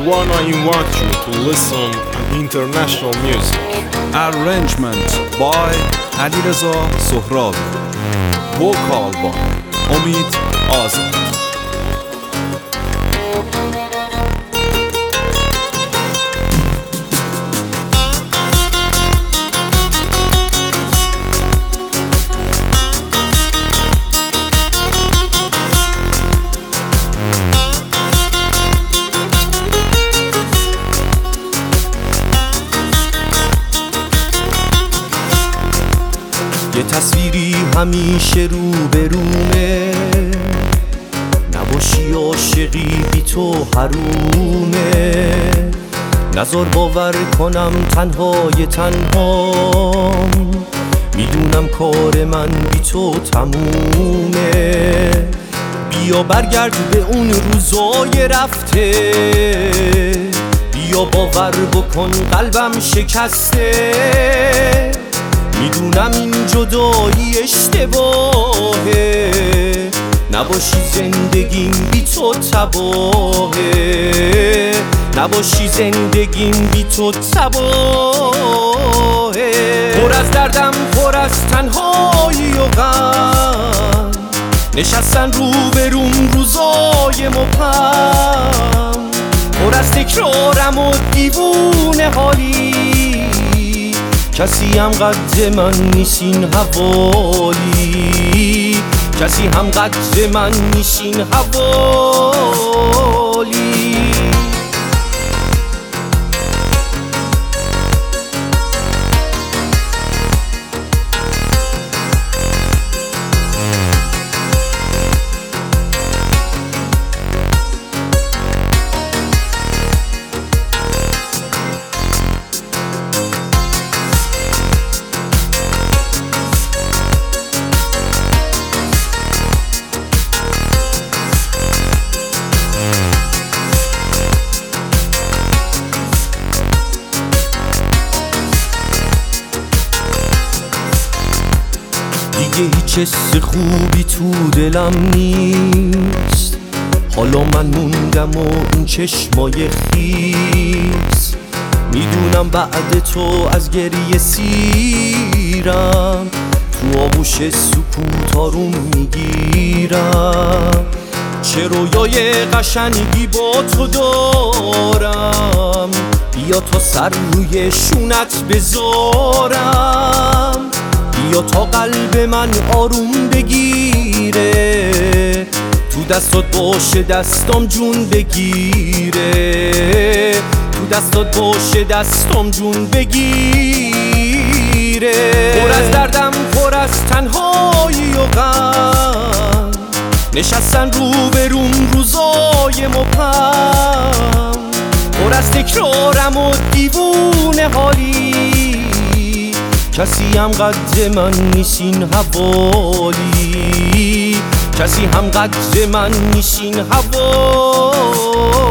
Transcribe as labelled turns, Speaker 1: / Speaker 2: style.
Speaker 1: wanna invite you to listen to international music.
Speaker 2: Arrangement by علیرضا سهرابی. Vocal by امید آزاد.
Speaker 3: یه تصویری همیشه رو به رومه، نباشی عاشقی بی تو حرومه. نذار باور کنم تنهای تنهام، میدونم کار من بی تو تمومه. بیا برگرد به اون روزای رفته، بیا باور بکن قلبم شکسته. میدونم این جدایی اشتباهه، نباشی زندگیم بی تو تباهه، نباشی زندگیم بی تو تباهه. پر از دردم، پر از تنهایی و غم، نشستن رو به روم روزای مبهم. پر از تکرارم و دیوونه حالی، کسی هم قد من نیست این حوالی، کسی هم قد من نیست این حوالی. دیگه هیچ حس خوبی تو دلم نیست، حالا من موندم و اون چشمای خیس. میدونم بعد تو از گریه سیرم، تو آغوش سکوت آروم میگیرم. چه رویای قشنگی با تو دارم، بیا تا سر روی شونت بذارم، بیا تا قلب من آروم بگیره. تو دستات باشه دستام جون بگیره، تو دستات باشه دستام جون بگیره. پر از دردم، پر از تنهایی و غم، نشستن رو به روم روزای مبهم. پر از تکرارم و دیوونه حالی، کسی هم قد من نیست این حوالی، کسی هم قد من نیست این حوالی.